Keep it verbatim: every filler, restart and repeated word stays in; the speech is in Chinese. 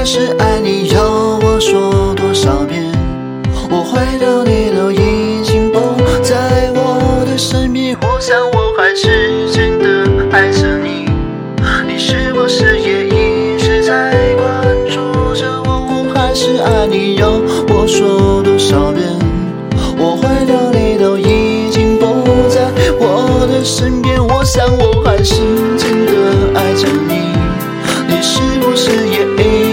是爱你，要我说多少遍？我回头你都已经不在我的身边。我想我还是真的爱着你，你是不是也一直在关注着我？我还是爱你，要我说多少遍？我回头你都已经不在我的身边。我想我还是真的爱着你，你是不是也一